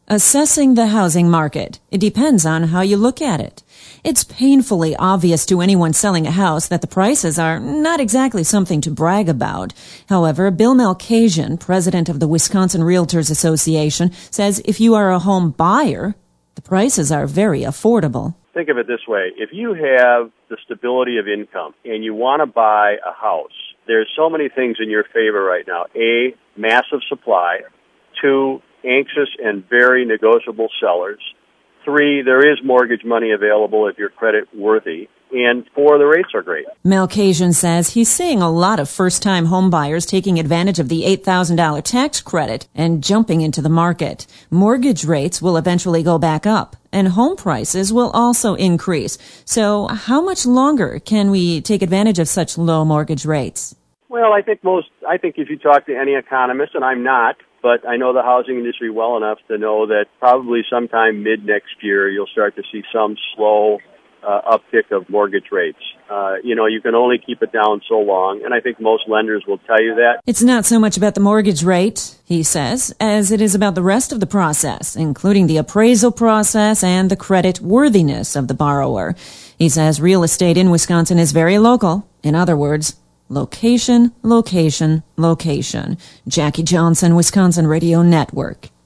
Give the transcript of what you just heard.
Assessing the housing market. It depends on how you look at it. It's painfully obvious to anyone selling a house that the prices are not exactly something to brag about. However, Bill Malkasian, president of the Wisconsin Realtors Association, says if you are a home buyer, the prices are very affordable. Think of it this way. If you have the stability of income and you want to buy a house, there's so many things in your favor right now. A, massive supply. 2, anxious and very negotiable sellers. 3, there is mortgage money available if you're credit worthy. And 4, the rates are great. Malkasian says he's seeing a lot of first-time home buyers taking advantage of the $8,000 tax credit and jumping into the market. Mortgage rates will eventually go back up, and home prices will also increase. So how much longer can we take advantage of such low mortgage rates? Well, I think if you talk to any economist, and I'm not, but I know the housing industry well enough to know that probably sometime mid-next year you'll start to see some slow uptick of mortgage rates. You can only keep it down so long, and I think most lenders will tell you that. It's not so much about the mortgage rate, he says, as it is about the rest of the process, including the appraisal process and the credit worthiness of the borrower. He says real estate in Wisconsin is very local. In other words, location, location, location. Jackie Johnson, Wisconsin Radio Network.